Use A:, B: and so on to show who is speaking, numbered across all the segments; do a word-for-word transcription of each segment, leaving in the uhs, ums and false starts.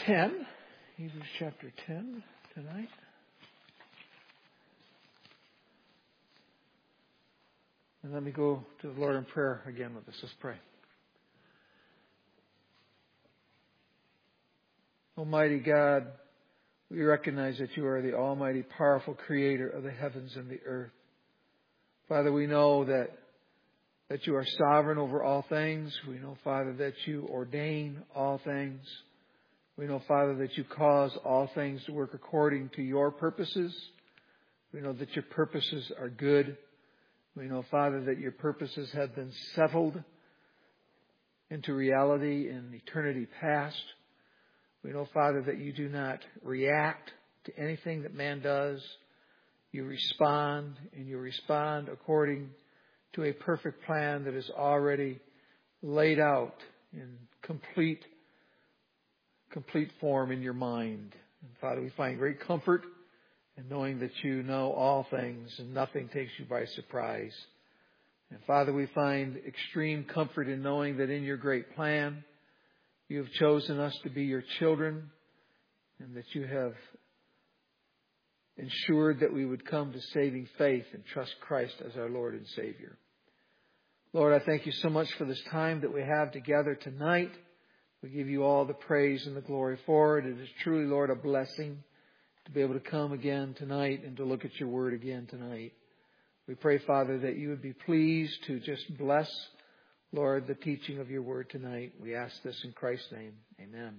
A: ten. Hebrews chapter ten tonight. And let me go to the Lord in prayer again with us. Let's pray. Almighty God, we recognize that you are the almighty, powerful creator of the heavens and the earth. Father, we know that, that you are sovereign over all things. We know, Father, that you ordain all things. We know, Father, that you cause all things to work according to your purposes. We know that your purposes are good. We know, Father, that your purposes have been settled into reality in eternity past. We know, Father, that you do not react to anything that man does. You respond, and you respond according to a perfect plan that is already laid out in complete, complete form in your mind. And Father, we find great comfort in knowing that you know all things and nothing takes you by surprise. And Father, we find extreme comfort in knowing that in your great plan, you have chosen us to be your children, and that you have ensured that we would come to saving faith and trust Christ as our Lord and Savior. Lord, I thank you so much for this time that we have together tonight. We give you all the praise and the glory for it. It is truly, Lord, a blessing to be able to come again tonight and to look at your word again tonight. We pray, Father, that you would be pleased to just bless, Lord, the teaching of your word tonight. We ask this in Christ's name. Amen.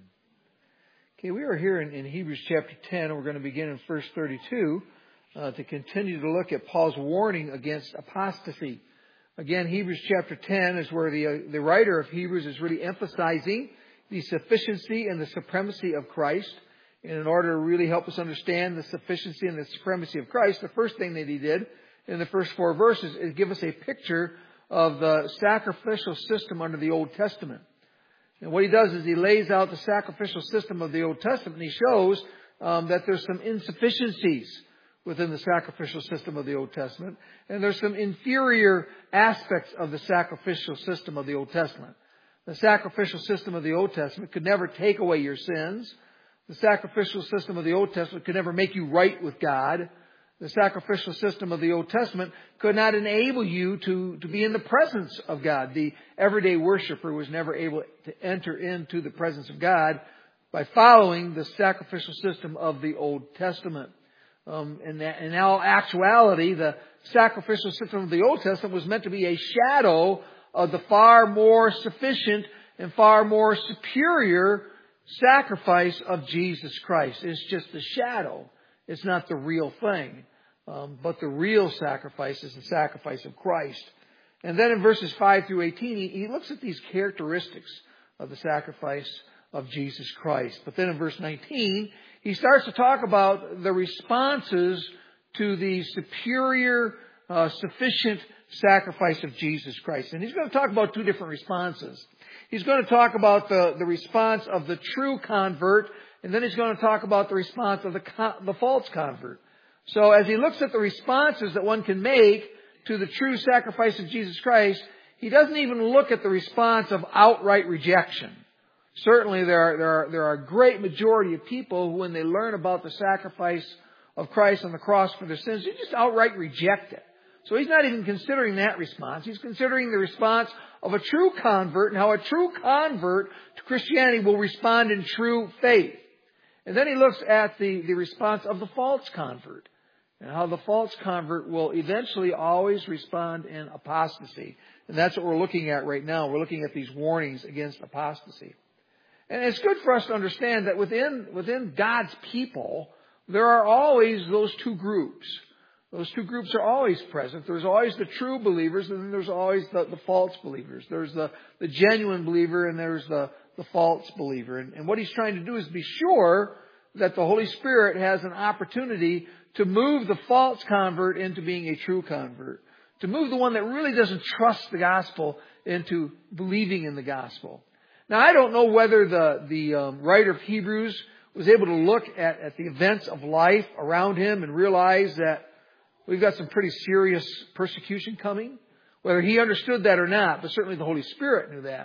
A: Okay, we are here in, in Hebrews chapter ten, and we're going to begin in verse thirty-two uh, to continue to look at Paul's warning against apostasy. Again, Hebrews chapter ten is where the, uh, the writer of Hebrews is really emphasizing the sufficiency and the supremacy of Christ. And in order to really help us understand the sufficiency and the supremacy of Christ, the first thing that he did in the first four verses is give us a picture of the sacrificial system under the Old Testament. And what he does is he lays out the sacrificial system of the Old Testament, and he shows um, that there's some insufficiencies within the sacrificial system of the Old Testament, and there's some inferior aspects of the sacrificial system of the Old Testament. The sacrificial system of the Old Testament could never take away your sins. The sacrificial system of the Old Testament could never make you right with God. The sacrificial system of the Old Testament could not enable you to, to be in the presence of God. The everyday worshiper was never able to enter into the presence of God by following the sacrificial system of the Old Testament. Um, in, that, in all actuality, the sacrificial system of the Old Testament was meant to be a shadow of the far more sufficient and far more superior sacrifice of Jesus Christ. It's just a shadow. It's not the real thing. Um, but the real sacrifice is the sacrifice of Christ. And then in verses five through eighteen, he, he looks at these characteristics of the sacrifice of Jesus Christ. But then in verse nineteen, he starts to talk about the responses to the superior, uh, sufficient sacrifice of Jesus Christ. And he's going to talk about two different responses. He's going to talk about the, the response of the true convert, and then he's going to talk about the response of the, the false convert. So as he looks at the responses that one can make to the true sacrifice of Jesus Christ, he doesn't even look at the response of outright rejection. Certainly there are, there are, there are a great majority of people who, when they learn about the sacrifice of Christ on the cross for their sins, they just outright reject it. So he's not even considering that response. He's considering the response of a true convert and how a true convert to Christianity will respond in true faith. And then he looks at the, the response of the false convert and how the false convert will eventually always respond in apostasy. And that's what we're looking at right now. We're looking at these warnings against apostasy. And it's good for us to understand that within, within God's people, there are always those two groups. Those two groups are always present. There's always the true believers, and then there's always the, the false believers. There's the, the genuine believer, and there's the, the false believer. And, and what he's trying to do is be sure that the Holy Spirit has an opportunity to move the false convert into being a true convert. To move the one that really doesn't trust the gospel into believing in the gospel. Now, I don't know whether the, the um, writer of Hebrews was able to look at, at the events of life around him and realize that we've got some pretty serious persecution coming. Whether he understood that or not, but certainly the Holy Spirit knew that.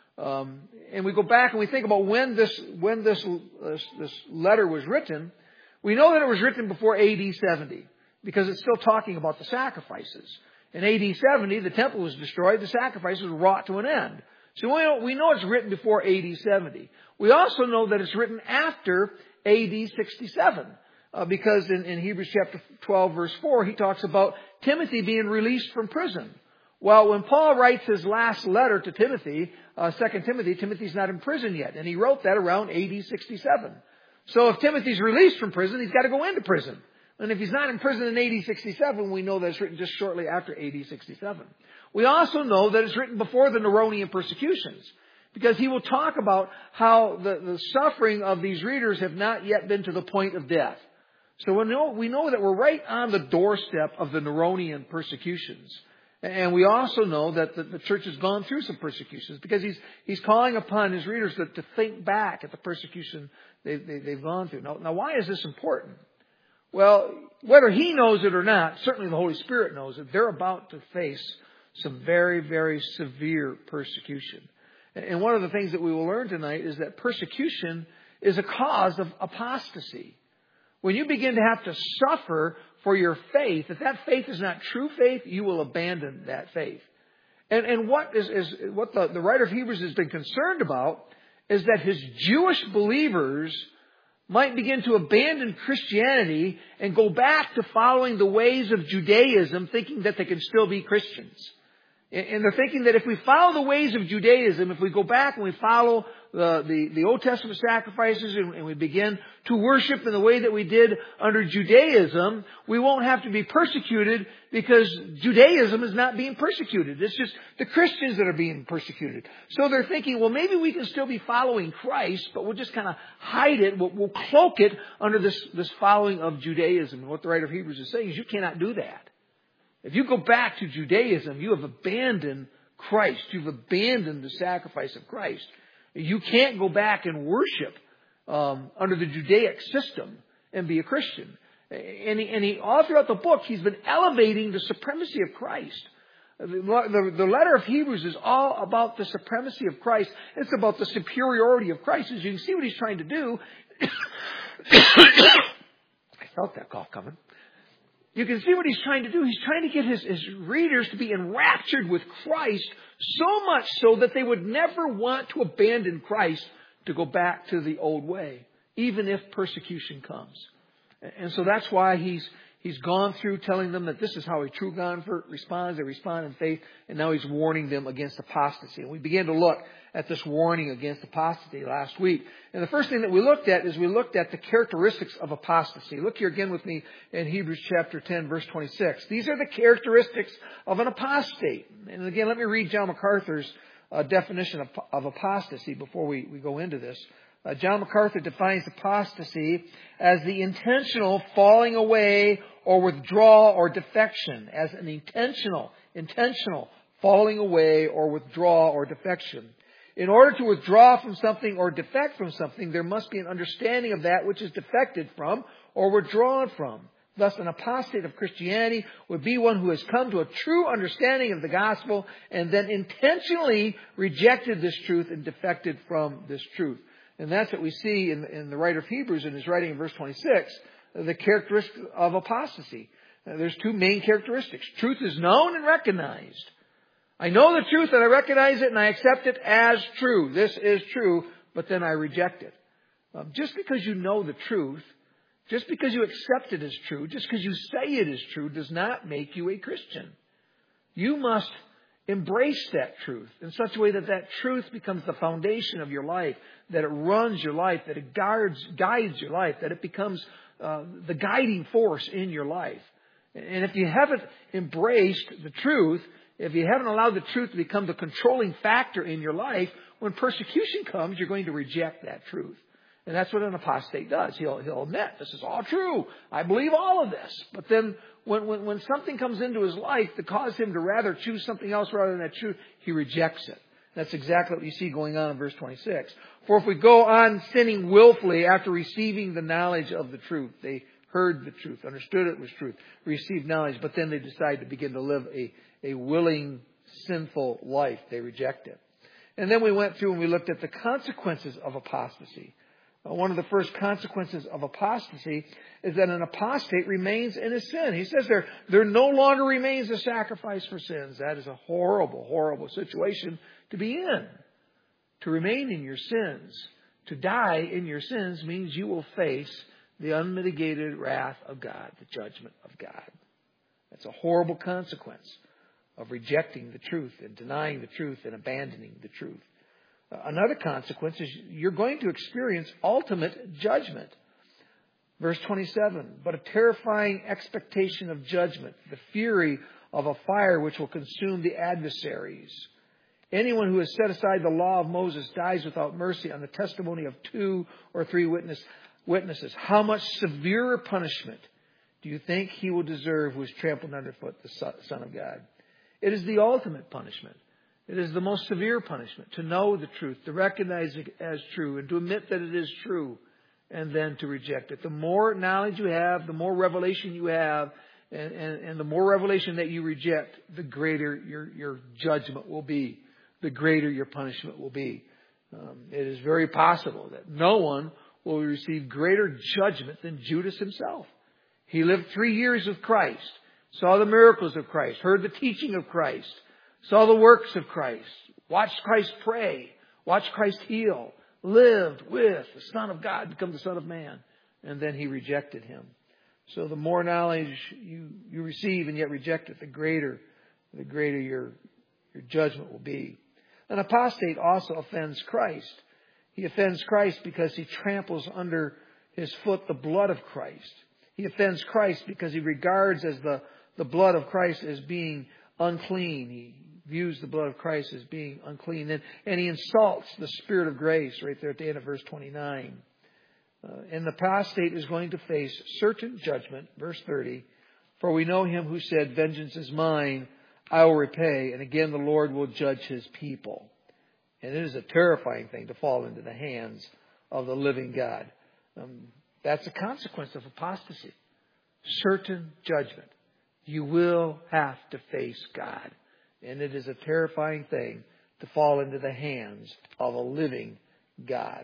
A: Um, and we go back and we think about when this when this, this this letter was written. We know that it was written before A D seventy because it's still talking about the sacrifices. In A D seventy, the temple was destroyed. The sacrifices were brought to an end. So we know, we know it's written before A D seventy. We also know that it's written after A D sixty-seven. Uh, because in, in Hebrews chapter twelve, verse four, he talks about Timothy being released from prison. Well, when Paul writes his last letter to Timothy, uh, Second Timothy, Timothy's not in prison yet. And he wrote that around A D sixty-seven. So if Timothy's released from prison, he's got to go into prison. And if he's not in prison in A D sixty-seven, we know that it's written just shortly after A D sixty-seven. We also know that it's written before the Neronian persecutions, because he will talk about how the, the suffering of these readers have not yet been to the point of death. So we know, we know that we're right on the doorstep of the Neronian persecutions. And we also know that the, the church has gone through some persecutions, because he's he's calling upon his readers to, to think back at the persecution they, they, they've gone through. Now, now, why is this important? Well, whether he knows it or not, certainly the Holy Spirit knows it. They're about to face some very, very severe persecution. And one of the things that we will learn tonight is that persecution is a cause of apostasy. When you begin to have to suffer for your faith, if that faith is not true faith, you will abandon that faith. And, and what is, is what the, the writer of Hebrews has been concerned about is that his Jewish believers might begin to abandon Christianity and go back to following the ways of Judaism, thinking that they can still be Christians. And they're thinking that if we follow the ways of Judaism, if we go back and we follow the, the, the Old Testament sacrifices and, and we begin to worship in the way that we did under Judaism, we won't have to be persecuted because Judaism is not being persecuted. It's just the Christians that are being persecuted. So they're thinking, well, maybe we can still be following Christ, but we'll just kind of hide it. We'll, we'll cloak it under this, this following of Judaism. And what the writer of Hebrews is saying is you cannot do that. If you go back to Judaism, you have abandoned Christ. You've abandoned the sacrifice of Christ. You can't go back and worship um, under the Judaic system and be a Christian. And, he, and he, all throughout the book, he's been elevating the supremacy of Christ. The, the, the letter of Hebrews is all about the supremacy of Christ. It's about the superiority of Christ. As you can see what he's trying to do. I felt that cough coming. You can see what he's trying to do. He's trying to get his, his readers to be enraptured with Christ, so much so that they would never want to abandon Christ to go back to the old way, even if persecution comes. And so that's why he's he's gone through telling them that this is how a true convert responds. They respond in faith, and now he's warning them against apostasy. And we began to look at this warning against apostasy last week. And the first thing that we looked at is we looked at the characteristics of apostasy. Look here again with me in Hebrews chapter ten, verse twenty-six. These are the characteristics of an apostate. And again, let me read John MacArthur's uh, definition of, of apostasy before we, we go into this. Uh, John MacArthur defines apostasy as the intentional falling away or withdrawal or defection, as an intentional, intentional falling away or withdrawal or defection. In order to withdraw from something or defect from something, there must be an understanding of that which is defected from or withdrawn from. Thus, an apostate of Christianity would be one who has come to a true understanding of the gospel and then intentionally rejected this truth and defected from this truth. And that's what we see in, in the writer of Hebrews in his writing in verse twenty-six, the characteristic of apostasy. Uh, there's two main characteristics. Truth is known and recognized. I know the truth and I recognize it and I accept it as true. This is true, but then I reject it. Um, just because you know the truth, just because you accept it as true, just because you say it is true, does not make you a Christian. You must embrace that truth in such a way that that truth becomes the foundation of your life, that it runs your life, that it guards, guides your life, that it becomes uh, the guiding force in your life. And if you haven't embraced the truth, if you haven't allowed the truth to become the controlling factor in your life, when persecution comes, you're going to reject that truth. And that's what an apostate does. He'll, he'll admit, this is all true. I believe all of this. But then when, when, when something comes into his life that causes him to rather choose something else rather than that truth, he rejects it. That's exactly what you see going on in verse twenty-six. For if we go on sinning willfully after receiving the knowledge of the truth, they heard the truth, understood it was truth, received knowledge, but then they decide to begin to live a, a willing, sinful life. They reject it. And then we went through and we looked at the consequences of apostasy. Uh, one of the first consequences of apostasy is that an apostate remains in his sin. He says there, there no longer remains a sacrifice for sins. That is a horrible, horrible situation to be in. To remain in your sins, to die in your sins, means you will face the unmitigated wrath of God, the judgment of God. That's a horrible consequence of rejecting the truth and denying the truth and abandoning the truth. Uh, another consequence is you're going to experience ultimate judgment. Verse twenty-seven, but a terrifying expectation of judgment, the fury of a fire which will consume the adversaries. Anyone who has set aside the law of Moses dies without mercy on the testimony of two or three witness, witnesses. How much severer punishment do you think he will deserve who has trampled underfoot the Son of God? It is the ultimate punishment. It is the most severe punishment to know the truth, to recognize it as true, and to admit that it is true, and then to reject it. The more knowledge you have, the more revelation you have, and, and, and the more revelation that you reject, the greater your, your judgment will be. The greater your punishment will be. Um, it is very possible that no one will receive greater judgment than Judas himself. He lived three years with Christ, saw the miracles of Christ, heard the teaching of Christ, saw the works of Christ, watched Christ pray, watched Christ heal, lived with the Son of God, become the Son of Man, and then he rejected him. So the more knowledge you, you receive and yet reject it, the greater, the greater your, your judgment will be. An apostate also offends Christ. He offends Christ because he tramples under his foot the blood of Christ. He offends Christ because he regards as the, the blood of Christ as being unclean. He views the blood of Christ as being unclean. And, and he insults the Spirit of grace right there at the end of verse twenty-nine. Uh, and the apostate is going to face certain judgment, verse thirty. For we know him who said, vengeance is mine, I will repay. And again, the Lord will judge his people. And it is a terrifying thing to fall into the hands of the living God. Um, that's a consequence of apostasy. Certain judgment. You will have to face God. And it is a terrifying thing to fall into the hands of a living God.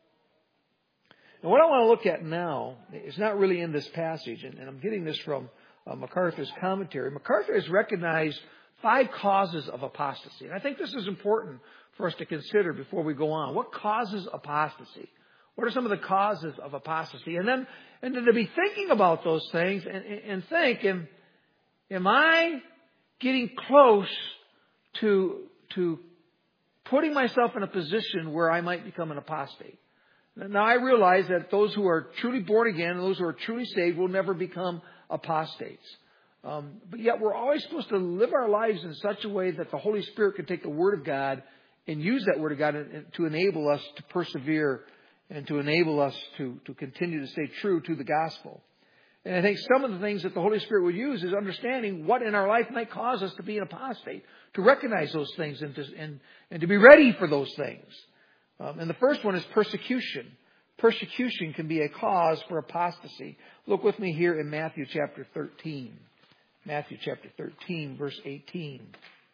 A: And what I want to look at now is not really in this passage, and, and I'm getting this from uh, MacArthur's commentary. MacArthur has recognized five causes of apostasy. And I think this is important for us to consider before we go on. What causes apostasy? What are some of the causes of apostasy? And then, and then to be thinking about those things and, and think, am, am I getting close to, to putting myself in a position where I might become an apostate? Now, I realize that those who are truly born again and those who are truly saved will never become apostates. Um, but yet we're always supposed to live our lives in such a way that the Holy Spirit can take the Word of God and use that Word of God to enable us to persevere and to enable us to, to continue to stay true to the gospel. And I think some of the things that the Holy Spirit would use is understanding what in our life might cause us to be an apostate, to recognize those things and to, and, and to be ready for those things. Um, and the first one is persecution. Persecution can be a cause for apostasy. Look with me here in Matthew chapter thirteen. Matthew chapter thirteen, verse eighteen.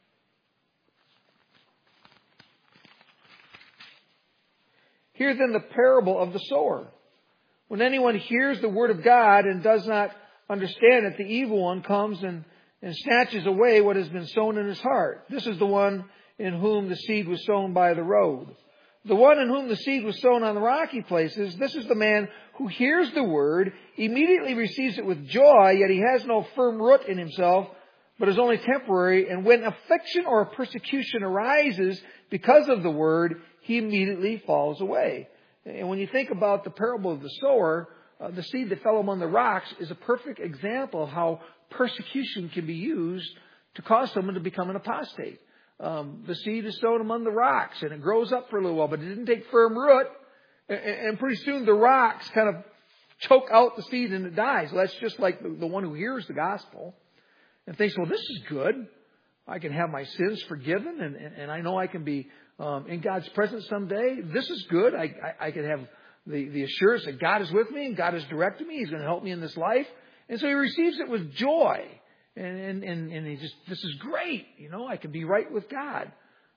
A: Hear then the parable of the sower. When anyone hears the word of God and does not understand it, the evil one comes and, and snatches away what has been sown in his heart. This is the one in whom the seed was sown by the road. The one in whom the seed was sown on the rocky places, this is the man who hears the word, immediately receives it with joy, yet he has no firm root in himself, but is only temporary. And when affliction or persecution arises because of the word, he immediately falls away. And when you think about the parable of the sower, uh, the seed that fell among the rocks is a perfect example of how persecution can be used to cause someone to become an apostate. Um, the seed is sown among the rocks and it grows up for a little while, but it didn't take firm root. And, and pretty soon the rocks kind of choke out the seed and it dies. Well, that's just like the, the one who hears the gospel and thinks, well, this is good. I can have my sins forgiven and, and, and I know I can be um, in God's presence someday. This is good. I, I, I can have the, the assurance that God is with me and God is directing me. He's going to help me in this life. And so he receives it with joy. And, and, and he just, this is great. You know, I can be right with God.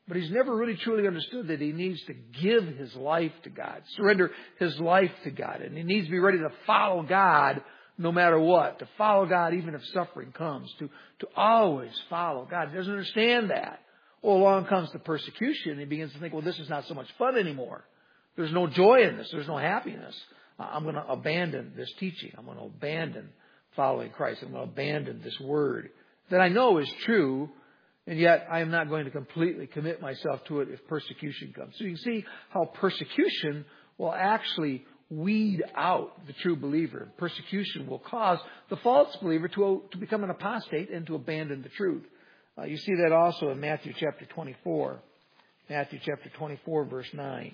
A: But he's never really truly understood that he needs to give his life to God, surrender his life to God. And he needs to be ready to follow God no matter what, to follow God even if suffering comes, to, to always follow God. He doesn't understand that. Well, along comes the persecution. He begins to think, well, this is not so much fun anymore. There's no joy in this. There's no happiness. I'm going to abandon this teaching. I'm going to abandon following Christ. I'm going to abandon this word that I know is true, and yet I am not going to completely commit myself to it if persecution comes. So you can see how persecution will actually weed out the true believer. Persecution will cause the false believer to, to become an apostate and to abandon the truth. Uh, you see that also in Matthew chapter twenty-four. Matthew chapter twenty-four, verse nine.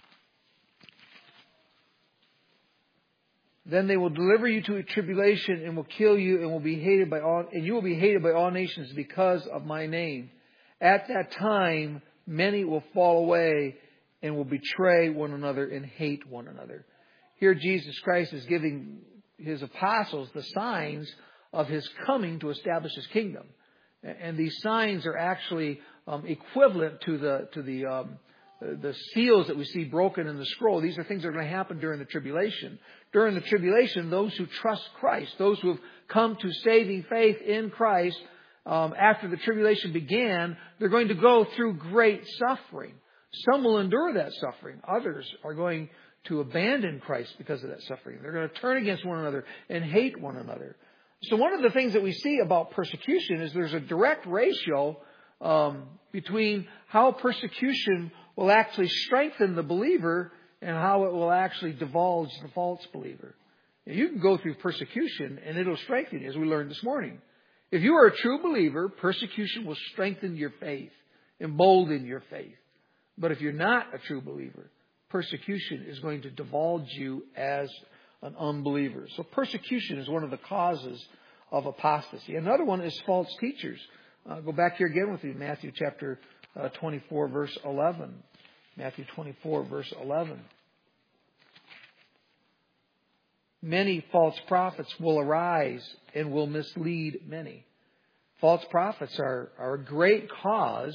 A: Then they will deliver you to a tribulation and will kill you and will be hated by all, and you will be hated by all nations because of my name. At that time, many will fall away and will betray one another and hate one another. Here Jesus Christ is giving his apostles the signs of his coming to establish his kingdom. And these signs are actually um, equivalent to the to the um, the seals that we see broken in the scroll. These are things that are going to happen during the tribulation. During the tribulation, those who trust Christ, those who have come to saving faith in Christ, um, after the tribulation began, they're going to go through great suffering. Some will endure that suffering. Others are going to abandon Christ because of that suffering. They're going to turn against one another and hate one another. So one of the things that we see about persecution is there's a direct ratio um, between how persecution will actually strengthen the believer and how it will actually divulge the false believer. Now, you can go through persecution and it'll strengthen you, as we learned this morning. If you are a true believer, persecution will strengthen your faith, embolden your faith. But if you're not a true believer, persecution is going to divulge you as an unbeliever. So persecution is one of the causes of apostasy. Another one is false teachers. Uh, go back here again with me, Matthew chapter uh, twenty-four, verse eleven. Matthew twenty-four, verse eleven. Many false prophets will arise and will mislead many. False prophets are, are a great cause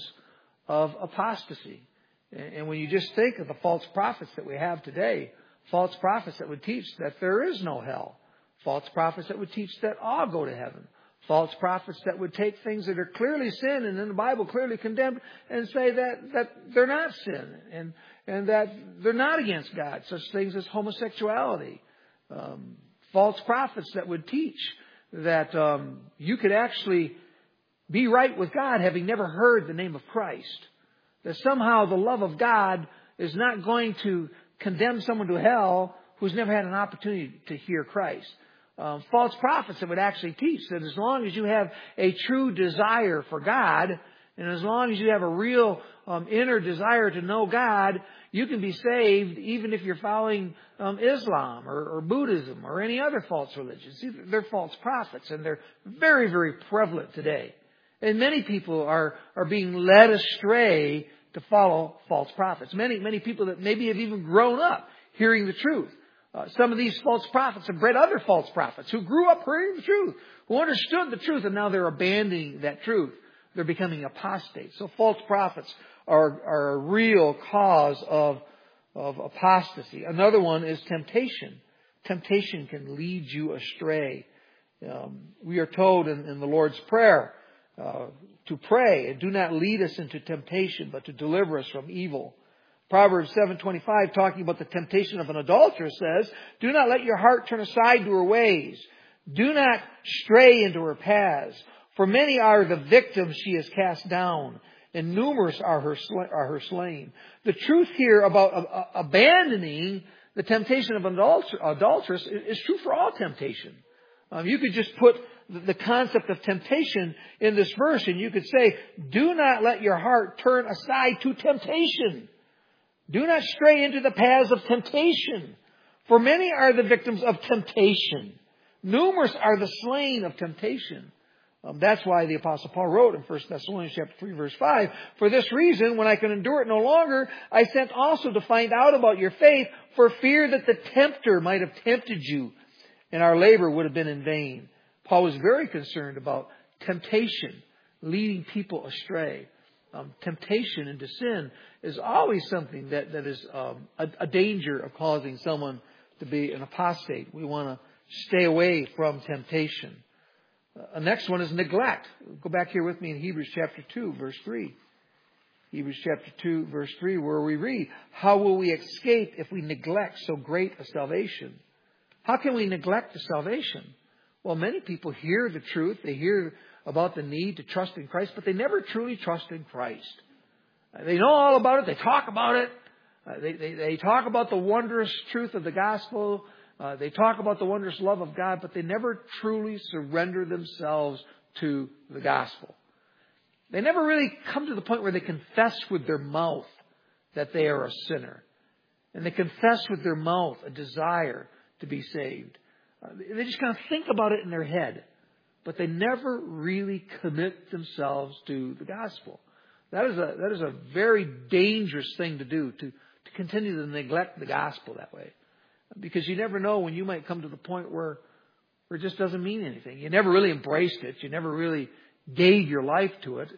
A: of apostasy. And, and when you just think of the false prophets that we have today, false prophets that would teach that there is no hell. False prophets that would teach that all go to heaven. False prophets that would take things that are clearly sin and in the Bible clearly condemned and say that, that they're not sin and, and that they're not against God. Such things as homosexuality. Um, false prophets that would teach that um, you could actually be right with God having never heard the name of Christ. That somehow the love of God is not going to condemn someone to hell who's never had an opportunity to hear Christ. Um, false prophets that would actually teach that as long as you have a true desire for God, and as long as you have a real um, inner desire to know God, you can be saved even if you're following um, Islam or, or Buddhism or any other false religion. See, they're false prophets, and they're very, very prevalent today. And many people are, are being led astray to follow false prophets. Many, many people that maybe have even grown up hearing the truth. Uh, some of these false prophets have bred other false prophets who grew up hearing the truth, who understood the truth, and now they're abandoning that truth. They're becoming apostates. So false prophets are, are a real cause of, of apostasy. Another one is temptation. Temptation can lead you astray. Um, we are told in, in the Lord's Prayer uh, to pray, and do not lead us into temptation, but to deliver us from evil. Proverbs seven twenty-five, talking about the temptation of an adulteress, says, do not let your heart turn aside to her ways. Do not stray into her paths. For many are the victims she has cast down, and numerous are her, are her slain. The truth here about uh, abandoning the temptation of an adulteress is true for all temptation. Um, you could just put the concept of temptation in this verse, and you could say, do not let your heart turn aside to temptation. Do not stray into the paths of temptation. For many are the victims of temptation. Numerous are the slain of temptation. Um, that's why the Apostle Paul wrote in First Thessalonians chapter three, verse five, for this reason, when I can endure it no longer, I sent also to find out about your faith, for fear that the tempter might have tempted you, and our labor would have been in vain. Paul was very concerned about temptation leading people astray. Um, temptation into sin is always something that, that is um, a, a danger of causing someone to be an apostate. We want to stay away from temptation. Uh, the next one is neglect. Go back here with me in Hebrews chapter two, verse three. Hebrews chapter two, verse three, where we read, how will we escape if we neglect so great a salvation? How can we neglect the salvation? Well, many people hear the truth. They hear about the need to trust in Christ, but they never truly trust in Christ. They know all about it. They talk about it. Uh, they, they, they talk about the wondrous truth of the gospel. Uh, they talk about the wondrous love of God, but they never truly surrender themselves to the gospel. They never really come to the point where they confess with their mouth that they are a sinner. And they confess with their mouth a desire to be saved. Uh, they just kind of think about it in their head. But they never really commit themselves to the gospel. That is a that is a very dangerous thing to do, to, to continue to neglect the gospel that way. Because you never know when you might come to the point where, where it just doesn't mean anything. You never really embraced it. You never really gave your life to it.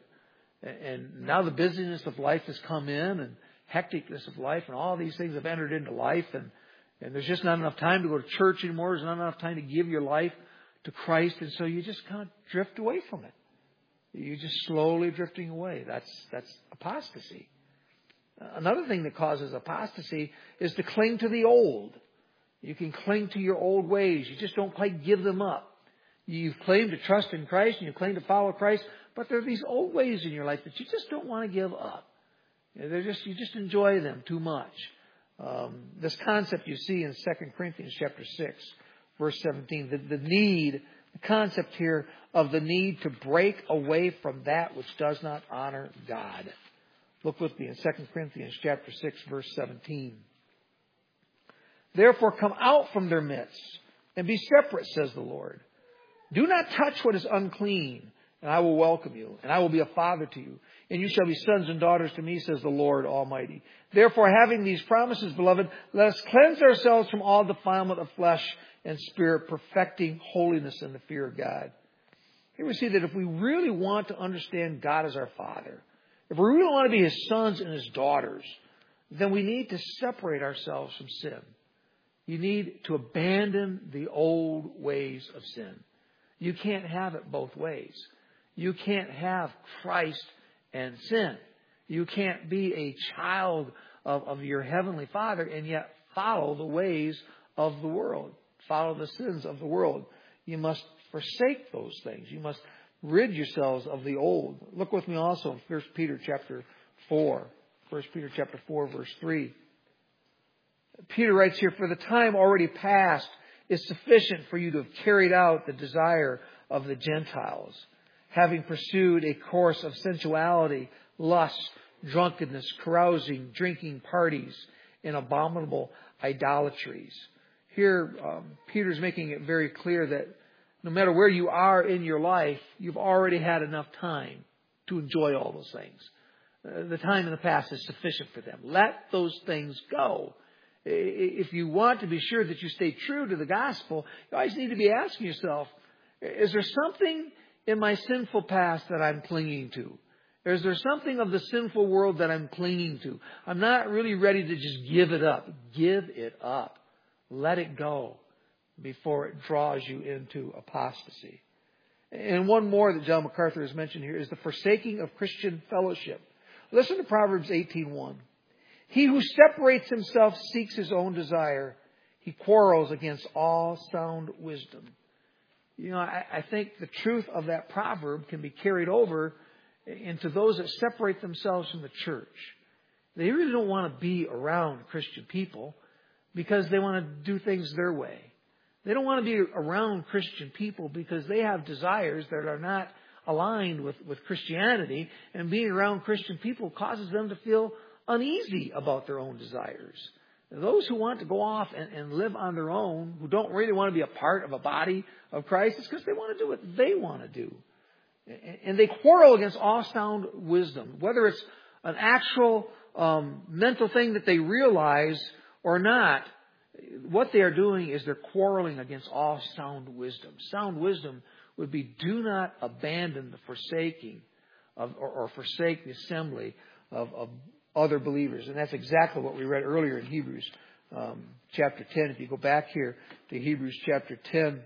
A: And now the busyness of life has come in, and hecticness of life, and all these things have entered into life. And, and there's just not enough time to go to church anymore. There's not enough time to give your life to Christ, and so you just kind of drift away from it. You're just slowly drifting away. That's that's apostasy. Another thing that causes apostasy is to cling to the old. You can cling to your old ways. You just don't quite give them up. You've claimed to trust in Christ and you claim to follow Christ, but there are these old ways in your life that you just don't want to give up. They're just you just enjoy them too much. Um, this concept you see in Second Corinthians chapter six. Verse seventeen, the, the need, the concept here of the need to break away from that which does not honor God. Look with me in Second Corinthians chapter six, verse seventeen. Therefore come out from their midst and be separate, says the Lord. Do not touch what is unclean, and I will welcome you, and I will be a father to you, and you shall be sons and daughters to me, says the Lord Almighty. Therefore, having these promises, beloved, let us cleanse ourselves from all defilement of flesh and spirit, perfecting holiness in the fear of God. Here we see that if we really want to understand God as our Father, if we really want to be His sons and His daughters, then we need to separate ourselves from sin. You need to abandon the old ways of sin. You can't have it both ways. You can't have Christ and sin. You can't be a child of, of your Heavenly Father and yet follow the ways of the world. Follow the sins of the world. You must forsake those things. You must rid yourselves of the old. Look with me also in First Peter chapter four. First Peter chapter four, verse three. Peter writes here, for the time already past is sufficient for you to have carried out the desire of the Gentiles, having pursued a course of sensuality, lust, drunkenness, carousing, drinking parties, and abominable idolatries. Here, um, Peter's making it very clear that no matter where you are in your life, you've already had enough time to enjoy all those things. Uh, the time in the past is sufficient for them. Let those things go. If you want to be sure that you stay true to the gospel, you always need to be asking yourself, is there something in my sinful past that I'm clinging to? Or is there something of the sinful world that I'm clinging to? I'm not really ready to just give it up. Give it up. Let it go before it draws you into apostasy. And one more that John MacArthur has mentioned here is the forsaking of Christian fellowship. Listen to Proverbs eighteen one. He who separates himself seeks his own desire. He quarrels against all sound wisdom. You know, I, I think the truth of that proverb can be carried over into those that separate themselves from the church. They really don't want to be around Christian people because they want to do things their way. They don't want to be around Christian people because they have desires that are not aligned with, with Christianity, and being around Christian people causes them to feel uneasy about their own desires. Those who want to go off and, and live on their own, who don't really want to be a part of a body of Christ, it's because they want to do what they want to do. And they quarrel against all sound wisdom, whether it's an actual um, mental thing that they realize or not. What they are doing is they're quarreling against all sound wisdom. Sound wisdom would be, do not abandon the forsaking of, or, or forsake the assembly of, of other believers. And that's exactly what we read earlier in Hebrews um, chapter ten. If you go back here to Hebrews chapter ten,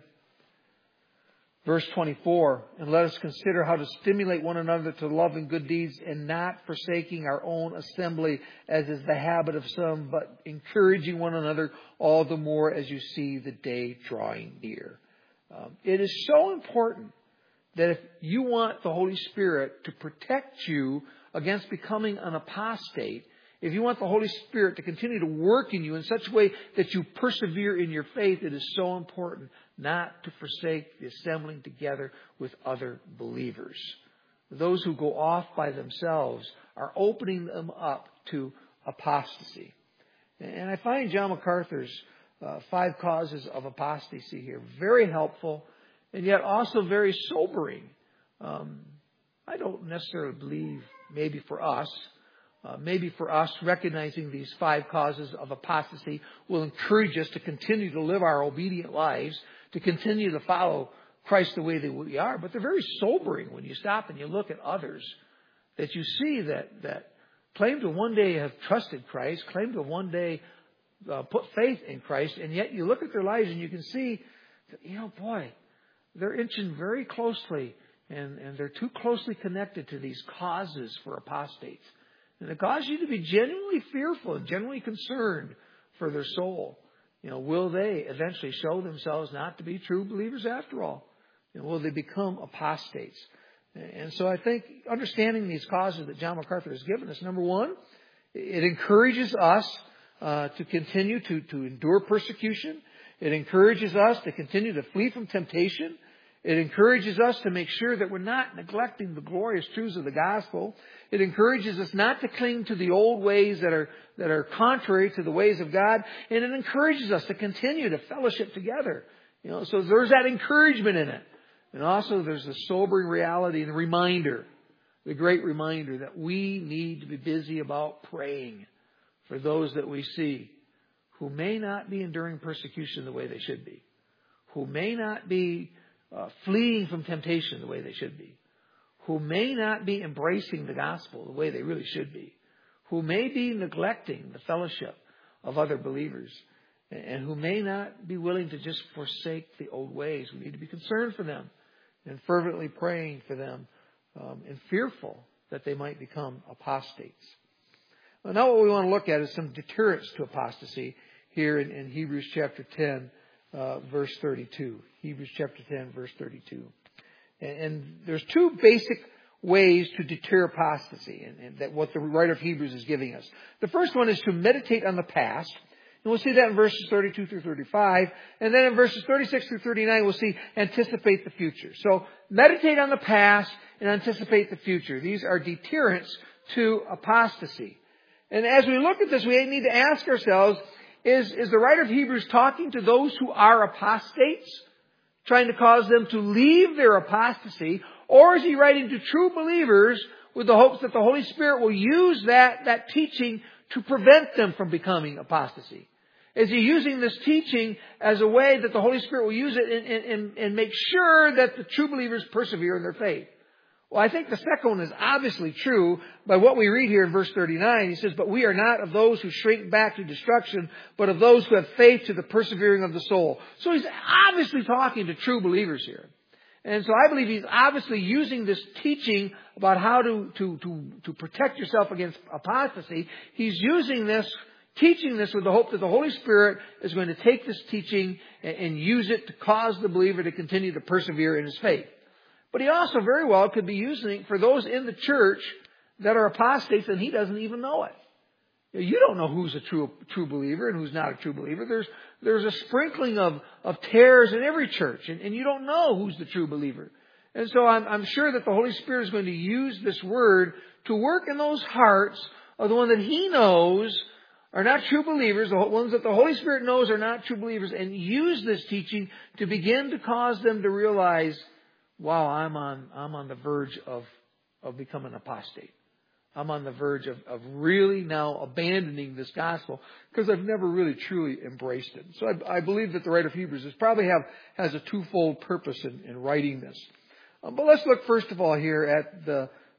A: verse twenty-four, and let us consider how to stimulate one another to love and good deeds, and not forsaking our own assembly, as is the habit of some, but encouraging one another all the more as you see the day drawing near. Um, it is so important that if you want the Holy Spirit to protect you against becoming an apostate, if you want the Holy Spirit to continue to work in you in such a way that you persevere in your faith, it is so important not to forsake the assembling together with other believers. Those who go off by themselves are opening them up to apostasy. And I find John MacArthur's uh, five causes of apostasy here very helpful, and yet also very sobering. Um, I don't necessarily believe maybe for us, uh, maybe for us recognizing these five causes of apostasy will encourage us to continue to live our obedient lives, to continue to follow Christ the way that we are. But they're very sobering when you stop and you look at others that you see that, that claim to one day have trusted Christ, claim to one day uh, put faith in Christ, and yet you look at their lives and you can see that, you know, boy, they're inching very closely, and, and they're too closely connected to these causes for apostates. And it causes you to be genuinely fearful and genuinely concerned for their soul. You know, will they eventually show themselves not to be true believers after all? And will they become apostates? And so I think understanding these causes that John MacArthur has given us, number one, it encourages us uh, to continue to, to endure persecution. It encourages us to continue to flee from temptation. It encourages us to make sure that we're not neglecting the glorious truths of the gospel. It encourages us not to cling to the old ways that are that are contrary to the ways of God. And it encourages us to continue to fellowship together. You know, so there's that encouragement in it. And also there's the sobering reality and the reminder, the great reminder that we need to be busy about praying for those that we see who may not be enduring persecution the way they should be, who may not be uh, fleeing from temptation the way they should be, who may not be embracing the gospel the way they really should be, who may be neglecting the fellowship of other believers, and who may not be willing to just forsake the old ways. We need to be concerned for them and fervently praying for them um, and fearful that they might become apostates. Well, now what we want to look at is some deterrents to apostasy here in, in Hebrews chapter ten, uh, verse thirty-two. Hebrews chapter ten, verse thirty-two. And, and there's two basic ways to deter apostasy, and, and that what the writer of Hebrews is giving us. The first one is to meditate on the past. And we'll see that in verses thirty-two through thirty-five. And then in verses thirty-six through thirty-nine, we'll see anticipate the future. So meditate on the past and anticipate the future. These are deterrents to apostasy. And as we look at this, we need to ask ourselves, is, is the writer of Hebrews talking to those who are apostates, trying to cause them to leave their apostasy? Or is he writing to true believers with the hopes that the Holy Spirit will use that, that teaching to prevent them from becoming apostasy? Is he using this teaching as a way that the Holy Spirit will use it and, and, and make sure that the true believers persevere in their faith? Well, I think the second one is obviously true by what we read here in verse thirty-nine. He says, but we are not of those who shrink back to destruction, but of those who have faith to the persevering of the soul. So he's obviously talking to true believers here. And so I believe he's obviously using this teaching about how to, to, to, to protect yourself against apostasy. He's using this, teaching this with the hope that the Holy Spirit is going to take this teaching and, and use it to cause the believer to continue to persevere in his faith. But he also very well could be using it for those in the church that are apostates and he doesn't even know it. You don't know who's a true true believer and who's not a true believer. There's there's a sprinkling of, of tares in every church, and, and you don't know who's the true believer. And so I'm, I'm sure that the Holy Spirit is going to use this word to work in those hearts of the one that he knows are not true believers, the ones that the Holy Spirit knows are not true believers, and use this teaching to begin to cause them to realize, wow, I'm on I'm on the verge of, of becoming apostate. I'm on the verge of, of really now abandoning this gospel because I've never really truly embraced it. So I, I believe that the writer of Hebrews is probably have has a twofold purpose in, in writing this. Um, but let's look first of all here at the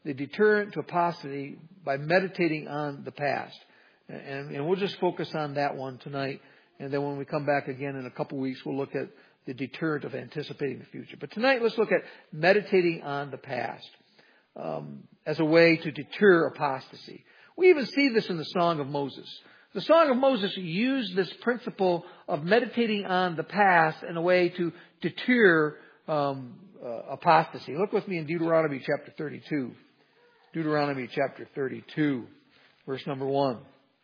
A: the deterrent to apostasy by meditating on the past. And, and we'll just focus on that one tonight. And then when we come back again in a couple weeks, we'll look at the deterrent of anticipating the future. But tonight, let's look at meditating on the past um, as a way to deter apostasy. We even see this in the Song of Moses. The Song of Moses used this principle of meditating on the past in a way to deter um, uh, apostasy. Look with me in Deuteronomy chapter thirty-two. Deuteronomy chapter thirty-two, verse number one.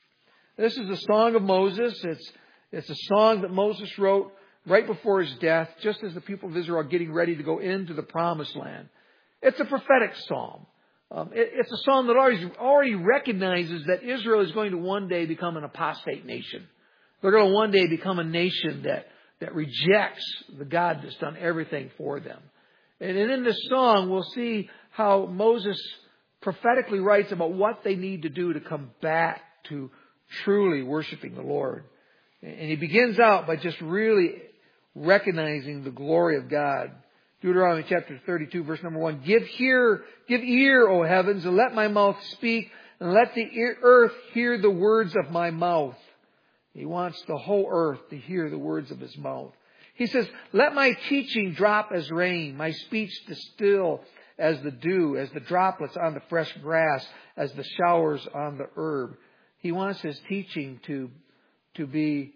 A: This is the Song of Moses. It's, it's a song that Moses wrote right before his death, just as the people of Israel are getting ready to go into the Promised Land. It's a prophetic psalm. Um, it, it's a psalm that already, already recognizes that Israel is going to one day become an apostate nation. They're going to one day become a nation that, that rejects the God that's done everything for them. And, and in this song, we'll see how Moses prophetically writes about what they need to do to come back to truly worshiping the Lord. And he begins out by just really recognizing the glory of God. Deuteronomy chapter thirty-two, verse number one. Give hear, give ear, O heavens, and let my mouth speak, and let the earth hear the words of my mouth. He wants the whole earth to hear the words of his mouth. He says, let my teaching drop as rain, my speech distill as the dew, as the droplets on the fresh grass, as the showers on the herb. He wants his teaching to, to be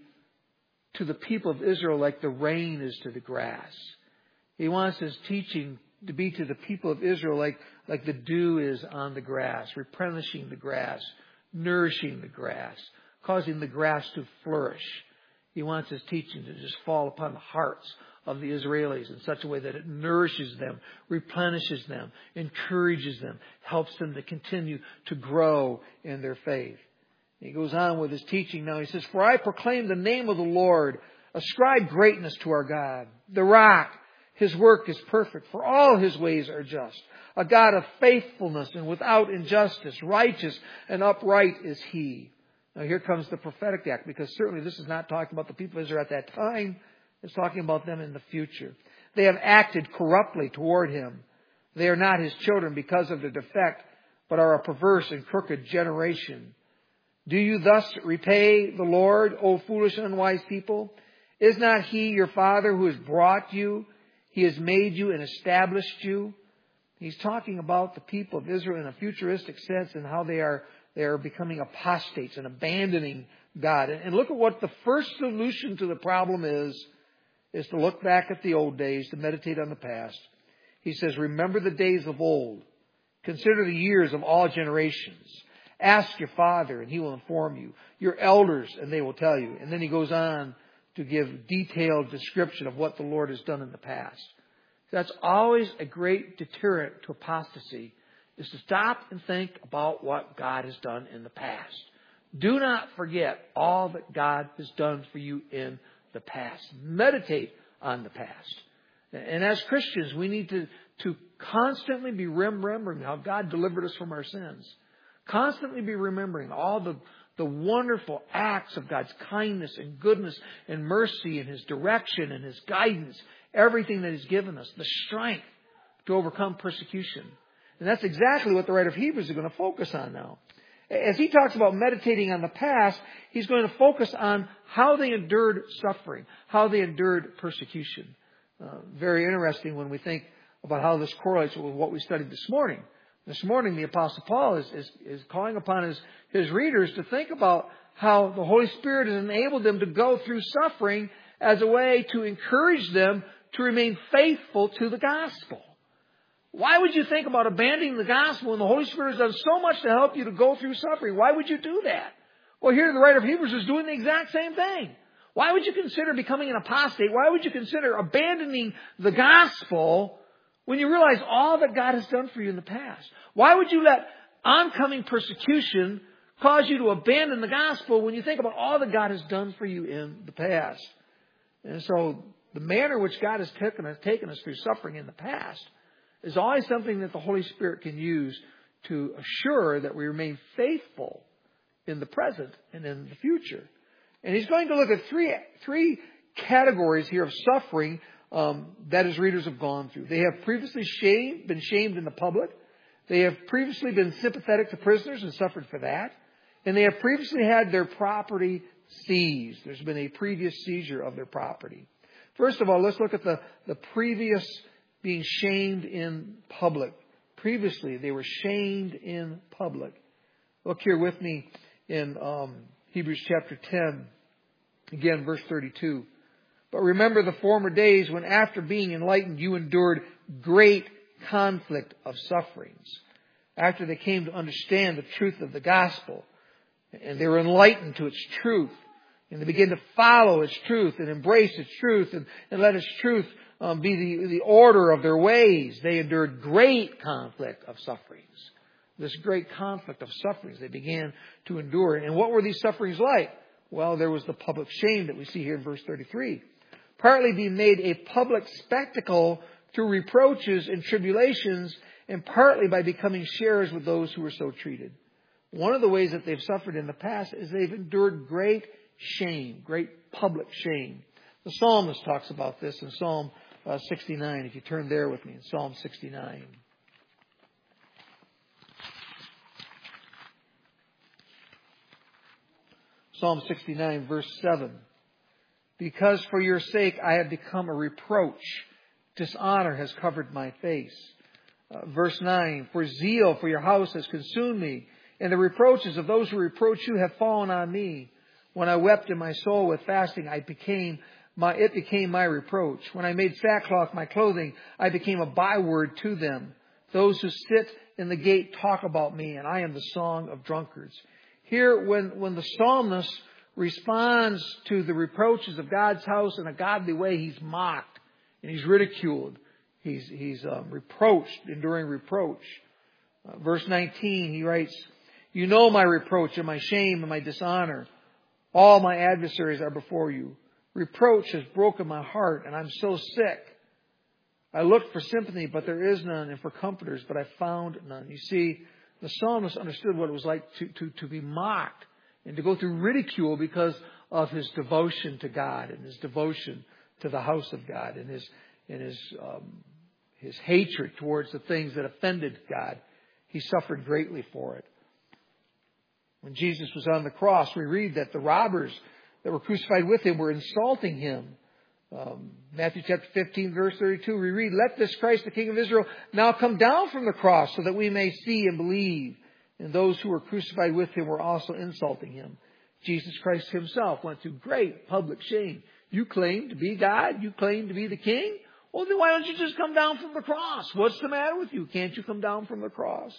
A: to the people of Israel like the rain is to the grass. He wants his teaching to be to the people of Israel like, like the dew is on the grass, replenishing the grass, nourishing the grass, causing the grass to flourish. He wants his teaching to just fall upon the hearts of the Israelis in such a way that it nourishes them, replenishes them, encourages them, helps them to continue to grow in their faith. He goes on with his teaching now. He says, for I proclaim the name of the Lord. Ascribe greatness to our God. The rock, his work is perfect, for all his ways are just. A God of faithfulness and without injustice, righteous and upright is he. Now here comes the prophetic act, because certainly this is not talking about the people of Israel at that time. It's talking about them in the future. They have acted corruptly toward him. They are not his children because of their defect, but are a perverse and crooked generation. Do you thus repay the Lord, O foolish and unwise people? Is not he your father who has brought you? He has made you and established you. He's talking about the people of Israel in a futuristic sense and how they are, they are becoming apostates and abandoning God. And look at what the first solution to the problem is, is to look back at the old days, to meditate on the past. He says, remember the days of old. Consider the years of all generations. Ask your father, and he will inform you. Your elders, and they will tell you. And then he goes on to give detailed description of what the Lord has done in the past. That's always a great deterrent to apostasy, is to stop and think about what God has done in the past. Do not forget all that God has done for you in the past. Meditate on the past. And as Christians, we need to, to constantly be remembering how God delivered us from our sins. Constantly be remembering all the, the wonderful acts of God's kindness and goodness and mercy and his direction and his guidance. Everything that he's given us. The strength to overcome persecution. And that's exactly what the writer of Hebrews is going to focus on now. As he talks about meditating on the past, he's going to focus on how they endured suffering. How they endured persecution. Uh, very interesting when we think about how this correlates with what we studied this morning. This morning, the Apostle Paul is, is, is calling upon his, his readers to think about how the Holy Spirit has enabled them to go through suffering as a way to encourage them to remain faithful to the gospel. Why would you think about abandoning the gospel when the Holy Spirit has done so much to help you to go through suffering? Why would you do that? Well, here the writer of Hebrews is doing the exact same thing. Why would you consider becoming an apostate? Why would you consider abandoning the gospel when you realize all that God has done for you in the past? Why would you let oncoming persecution cause you to abandon the gospel when you think about all that God has done for you in the past? And so the manner in which God has taken us, taken us through suffering in the past is always something that the Holy Spirit can use to assure that we remain faithful in the present and in the future. And he's going to look at three, three categories here of suffering Um, that his readers have gone through. They have previously shamed, been shamed in the public. They have previously been sympathetic to prisoners and suffered for that. And they have previously had their property seized. There's been a previous seizure of their property. First of all, let's look at the, the previous being shamed in public. Previously, they were shamed in public. Look here with me in um, Hebrews chapter ten, again, verse thirty-two. But remember the former days when after being enlightened, you endured great conflict of sufferings. After they came to understand the truth of the gospel, and they were enlightened to its truth, and they began to follow its truth and embrace its truth and, and let its truth um, be the, the order of their ways, they endured great conflict of sufferings. This great conflict of sufferings they began to endure. And what were these sufferings like? Well, there was the public shame that we see here in verse thirty-three. Partly being made a public spectacle through reproaches and tribulations, and partly by becoming sharers with those who were so treated. One of the ways that they've suffered in the past is they've endured great shame, great public shame. The psalmist talks about this in Psalm uh, sixty-nine. If you turn there with me in Psalm sixty-nine. Psalm sixty-nine, verse seven. Because for your sake I have become a reproach. Dishonor has covered my face. Uh, verse nine. For zeal for your house has consumed me, and the reproaches of those who reproach you have fallen on me. When I wept in my soul with fasting, I became my, it became my reproach. When I made sackcloth my clothing, I became a byword to them. Those who sit in the gate talk about me, and I am the song of drunkards. Here, when, when the psalmist responds to the reproaches of God's house in a godly way, he's mocked and he's ridiculed. He's, he's um, reproached, enduring reproach. Uh, verse nineteen, he writes, you know my reproach and my shame and my dishonor. All my adversaries are before you. Reproach has broken my heart, and I'm so sick. I looked for sympathy, but there is none, and for comforters, but I found none. You see, the psalmist understood what it was like to, to, to be mocked and to go through ridicule because of his devotion to God and his devotion to the house of God and his and his um, his hatred towards the things that offended God. He suffered greatly for it. When Jesus was on the cross, we read that the robbers that were crucified with him were insulting him. Um, Matthew chapter fifteen, verse thirty-two, we read, let this Christ, the King of Israel, now come down from the cross so that we may see and believe. And those who were crucified with him were also insulting him. Jesus Christ himself went through great public shame. You claim to be God? You claim to be the King? Well, then why don't you just come down from the cross? What's the matter with you? Can't you come down from the cross?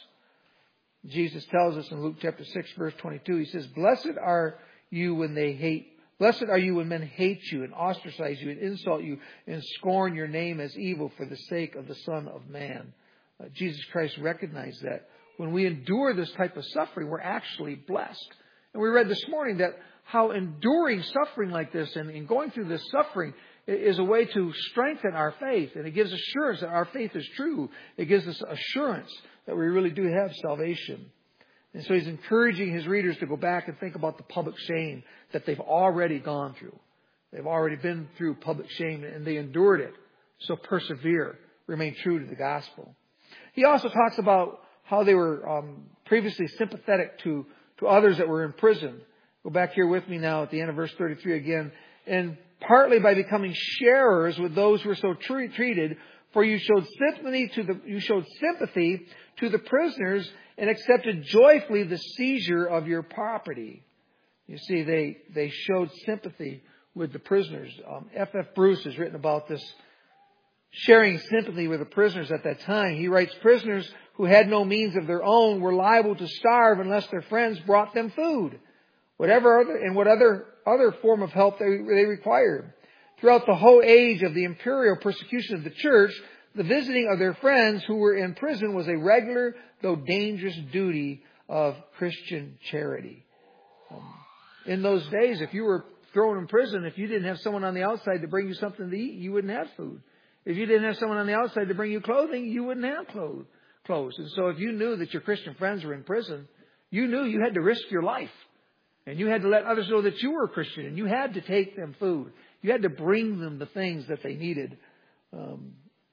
A: Jesus tells us in Luke chapter six, verse twenty-two, he says, Blessed are you when they hate, blessed are you when men hate you and ostracize you and insult you and scorn your name as evil for the sake of the Son of Man. Uh, Jesus Christ recognized that when we endure this type of suffering, we're actually blessed. And we read this morning that how enduring suffering like this and, and going through this suffering is a way to strengthen our faith. And it gives assurance that our faith is true. It gives us assurance that we really do have salvation. And so he's encouraging his readers to go back and think about the public shame that they've already gone through. They've already been through public shame and they endured it. So persevere. Remain true to the gospel. He also talks about how they were um, previously sympathetic to, to others that were in prison. Go back here with me now at the end of verse thirty-three again. And partly by becoming sharers with those who were so tre- treated, for you showed sympathy to the you showed sympathy to the prisoners and accepted joyfully the seizure of your property. You see, they they showed sympathy with the prisoners. Um, F F Bruce has written about this, sharing sympathy with the prisoners at that time. He writes, prisoners who had no means of their own were liable to starve unless their friends brought them food, whatever other and what other other form of help they, they required. Throughout the whole age of the imperial persecution of the church, the visiting of their friends who were in prison was a regular, though dangerous, duty of Christian charity. Um, in those days, if you were thrown in prison, if you didn't have someone on the outside to bring you something to eat, you wouldn't have food. If you didn't have someone on the outside to bring you clothing, you wouldn't have clothes. clothes. And so if you knew that your Christian friends were in prison, you knew you had to risk your life. And you had to let others know that you were a Christian. And you had to take them food. You had to bring them the things that they needed. Um,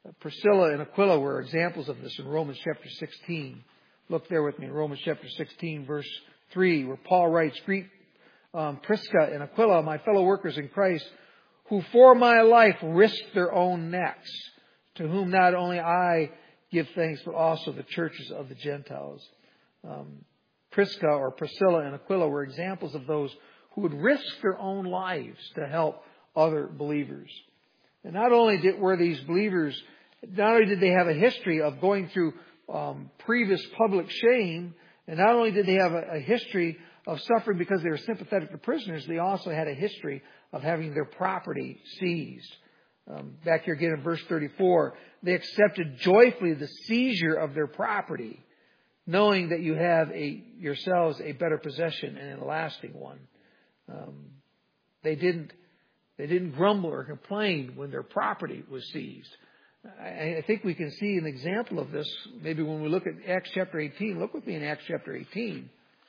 A: Priscilla and Aquila were examples of this in Romans chapter sixteen. Look there with me in Romans chapter sixteen, verse three, where Paul writes, "Greet um, Prisca and Aquila, my fellow workers in Christ, who for my life risked their own necks, to whom not only I give thanks, but also the churches of the Gentiles." Um, Prisca or Priscilla and Aquila were examples of those who would risk their own lives to help other believers. And not only did, were these believers, not only did they have a history of going through um, previous public shame, and not only did they have a, a history of suffering because they were sympathetic to prisoners, they also had a history of having their property seized. Um, back here again in verse thirty-four, they accepted joyfully the seizure of their property, knowing that you have a yourselves a better possession and a lasting one. Um, they didn't they didn't grumble or complain when their property was seized. I, I think we can see an example of this maybe when we look at Acts chapter eighteen. Look with me in Acts chapter eighteen.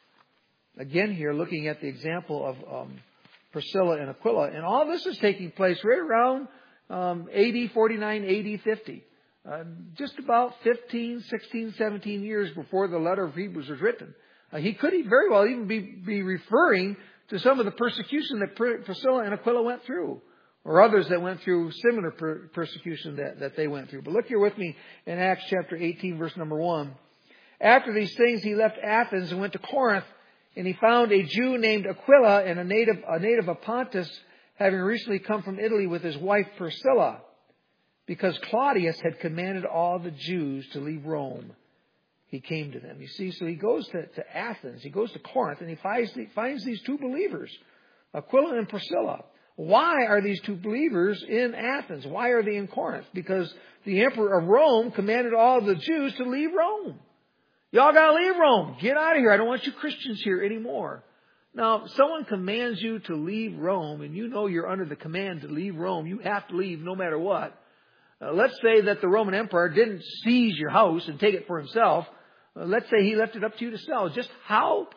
A: Again here, looking at the example of um, Priscilla and Aquila. And all this is taking place right around um, A D forty-nine, A D fifty. Uh, just about fifteen, sixteen, seventeen years before the letter of Hebrews was written. Uh, he could very well even be, be referring to some of the persecution that Priscilla and Aquila went through, or others that went through similar per- persecution that, that they went through. But look here with me in Acts chapter eighteen, verse number one. "After these things, he left Athens and went to Corinth, and he found a Jew named Aquila, and a native, a native of Pontus, having recently come from Italy with his wife Priscilla, because Claudius had commanded all the Jews to leave Rome. He came to them." You see, so he goes to, to Athens, he goes to Corinth, and he finds, he finds these two believers, Aquila and Priscilla. Why are these two believers in Athens? Why are they in Corinth? Because the emperor of Rome commanded all the Jews to leave Rome. Y'all got to leave Rome. Get out of here. I don't want you Christians here anymore. Now, if someone commands you to leave Rome, and you know you're under the command to leave Rome, you have to leave no matter what. Uh, let's say that the Roman Emperor didn't seize your house and take it for himself. Uh, let's say he left it up to you to sell. Just how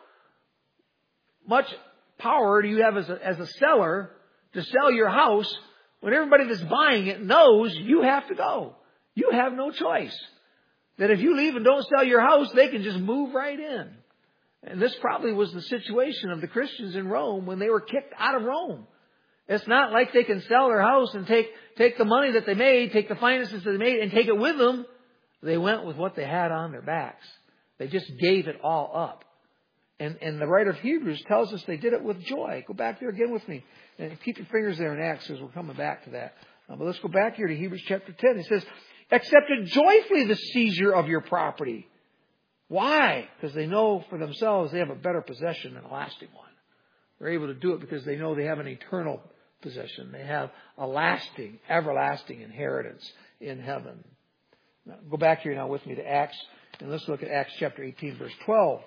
A: much power do you have as a, as a seller to sell your house when everybody that's buying it knows you have to go? You have no choice. That if you leave and don't sell your house, they can just move right in. And this probably was the situation of the Christians in Rome when they were kicked out of Rome. It's not like they can sell their house and take, take the money that they made, take the finances that they made, and take it with them. They went with what they had on their backs. They just gave it all up. And, and the writer of Hebrews tells us they did it with joy. Go back there again with me. And keep your fingers there in Acts as we're coming back to that. Uh, but let's go back here to Hebrews chapter ten. It says, "Accepted joyfully the seizure of your property." Why? Because they know for themselves they have a better possession than a lasting one. They're able to do it because they know they have an eternal possession. They have a lasting, everlasting inheritance in heaven. Now, go back here now with me to Acts, and let's look at Acts chapter eighteen, verse twelve.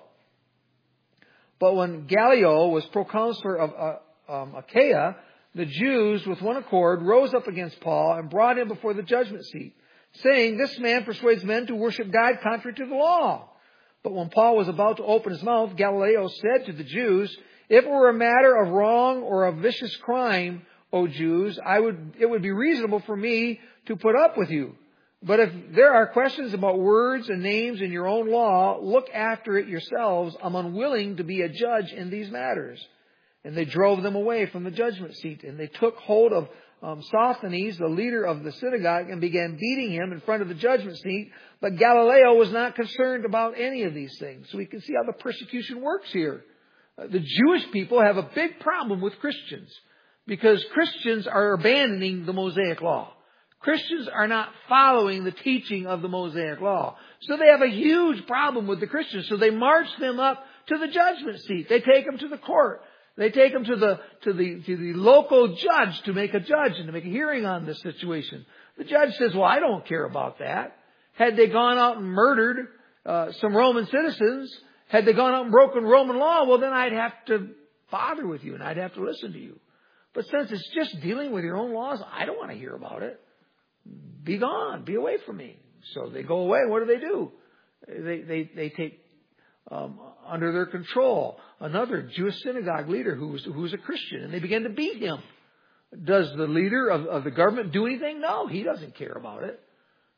A: "But when Gallio was proconsular of uh, um, Achaia, the Jews with one accord rose up against Paul and brought him before the judgment seat, saying, 'This man persuades men to worship God contrary to the law.' But when Paul was about to open his mouth, Gallio said to the Jews, 'If it were a matter of wrong or of vicious crime, O Jews, I would, it would be reasonable for me to put up with you. But if there are questions about words and names in your own law, look after it yourselves. I'm unwilling to be a judge in these matters.' And they drove them away from the judgment seat. And they took hold of um, Sosthenes, the leader of the synagogue, and began beating him in front of the judgment seat. But Gallio was not concerned about any of these things." So we can see how the persecution works here. Uh, the Jewish people have a big problem with Christians because Christians are abandoning the Mosaic Law. Christians are not following the teaching of the Mosaic Law. So they have a huge problem with the Christians. So they march them up to the judgment seat. They take them to the court. They take them to the, to the, to the local judge to make a judge and to make a hearing on this situation. The judge says, "Well, I don't care about that. Had they gone out and murdered uh, some Roman citizens, had they gone out and broken Roman law, well, then I'd have to bother with you and I'd have to listen to you. But since it's just dealing with your own laws, I don't want to hear about it. Be gone. Be away from me." So they go away. What do they do? They, they, they take Um, under their control another Jewish synagogue leader who was, who was a Christian, and they began to beat him. Does the leader of, of the government do anything? No, he doesn't care about it.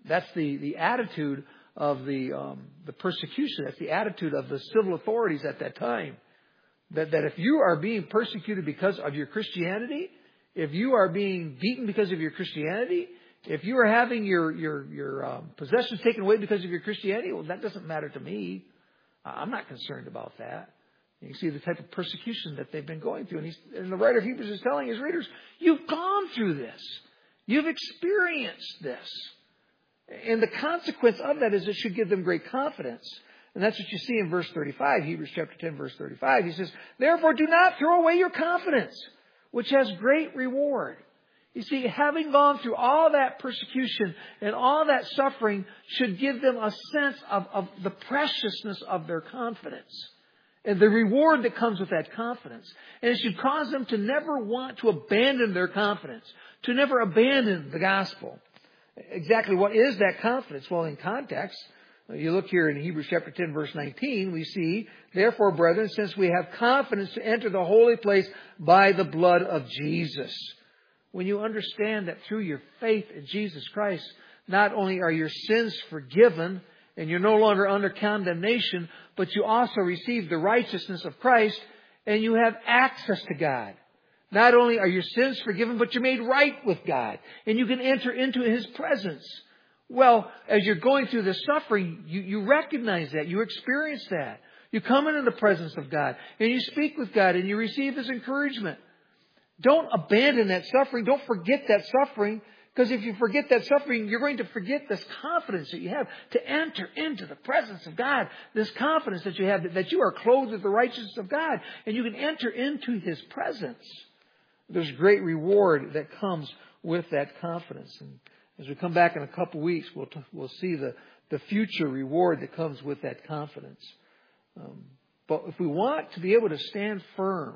A: That's the, the attitude of the um, the persecution. That's the attitude of the civil authorities at that time. That, that if you are being persecuted because of your Christianity, if you are being beaten because of your Christianity, if you are having your your your um, possessions taken away because of your Christianity, well, that doesn't matter to me. I'm not concerned about that. You can see the type of persecution that they've been going through. And, he's, and the writer of Hebrews is telling his readers, you've gone through this. You've experienced this. And the consequence of that is it should give them great confidence. And that's what you see in verse thirty-five, Hebrews chapter ten, verse thirty-five. He says, therefore do not throw away your confidence, which has great reward. You see, having gone through all that persecution and all that suffering should give them a sense of, of the preciousness of their confidence and the reward that comes with that confidence. And it should cause them to never want to abandon their confidence, to never abandon the gospel. Exactly what is that confidence? Well, in context, you look here in Hebrews chapter ten, verse nineteen, we see, therefore, brethren, since we have confidence to enter the holy place by the blood of Jesus. When you understand that through your faith in Jesus Christ, not only are your sins forgiven and you're no longer under condemnation, but you also receive the righteousness of Christ and you have access to God. Not only are your sins forgiven, but you're made right with God and you can enter into His presence. Well, as you're going through the suffering, you, you recognize that. You experience that. You come into the presence of God and you speak with God and you receive His encouragement. Don't abandon that suffering. Don't forget that suffering. Because if you forget that suffering, you're going to forget this confidence that you have to enter into the presence of God. This confidence that you have that you are clothed with the righteousness of God. And you can enter into His presence. There's great reward that comes with that confidence. And as we come back in a couple of weeks, we'll, t- we'll see the, the future reward that comes with that confidence. Um, but if we want to be able to stand firm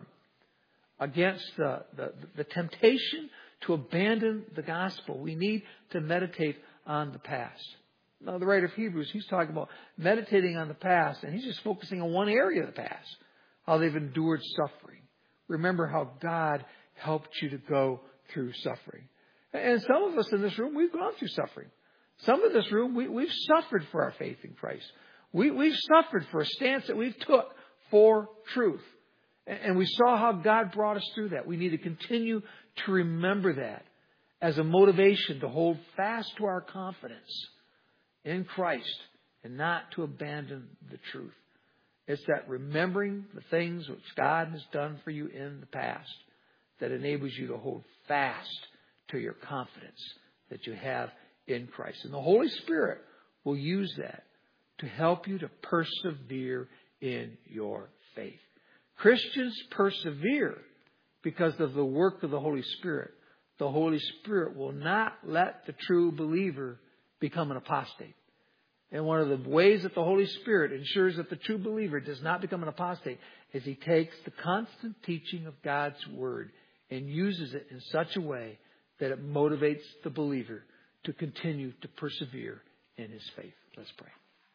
A: against the, the, the temptation to abandon the gospel, we need to meditate on the past. Now, the writer of Hebrews, he's talking about meditating on the past, and he's just focusing on one area of the past, how they've endured suffering. Remember how God helped you to go through suffering. And some of us in this room, we've gone through suffering. Some of this room, we, we've suffered for our faith in Christ. We, we've suffered for a stance that we've took for truth. And we saw how God brought us through that. We need to continue to remember that as a motivation to hold fast to our confidence in Christ and not to abandon the truth. It's that remembering the things which God has done for you in the past that enables you to hold fast to your confidence that you have in Christ. And the Holy Spirit will use that to help you to persevere in your faith. Christians persevere because of the work of the Holy Spirit. The Holy Spirit will not let the true believer become an apostate. And one of the ways that the Holy Spirit ensures that the true believer does not become an apostate is He takes the constant teaching of God's Word and uses it in such a way that it motivates the believer to continue to persevere in his faith. Let's pray.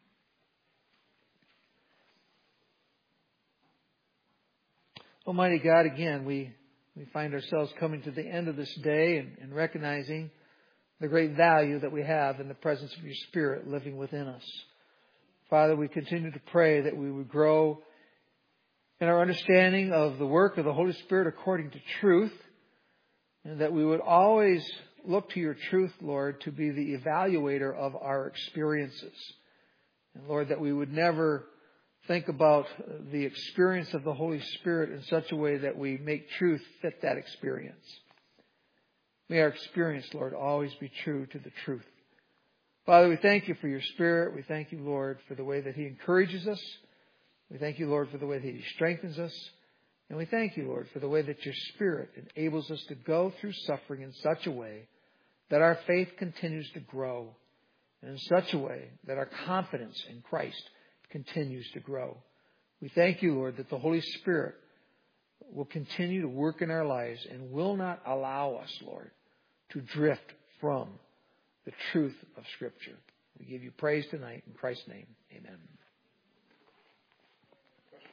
A: Almighty God, again, we, we find ourselves coming to the end of this day and, and recognizing the great value that we have in the presence of your Spirit living within us. Father, we continue to pray that we would grow in our understanding of the work of the Holy Spirit according to truth, and that we would always look to your truth, Lord, to be the evaluator of our experiences. And Lord, that we would never think about the experience of the Holy Spirit in such a way that we make truth fit that experience. May our experience, Lord, always be true to the truth. Father, we thank you for your Spirit. We thank you, Lord, for the way that He encourages us. We thank you, Lord, for the way that He strengthens us. And we thank you, Lord, for the way that your Spirit enables us to go through suffering in such a way that our faith continues to grow, and in such a way that our confidence in Christ continues to grow. We thank you, Lord, that the Holy Spirit will continue to work in our lives and will not allow us, Lord, to drift from the truth of Scripture. We give you praise tonight in Christ's name. Amen.